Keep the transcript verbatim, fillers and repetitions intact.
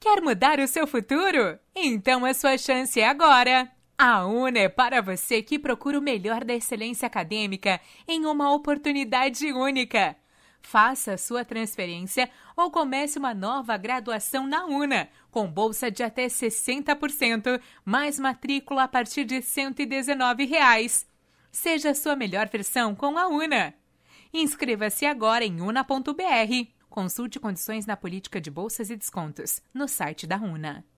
Quer mudar o seu futuro? Então a sua chance é agora! A UNA é para você que procura o melhor da excelência acadêmica em uma oportunidade única. Faça a sua transferência ou comece uma nova graduação na UNA, com bolsa de até sessenta por cento, mais matrícula a partir de cento e dezenove reais. Seja a sua melhor versão com a UNA. Inscreva-se agora em una ponto br. Consulte condições na política de bolsas e descontos no site da UNA.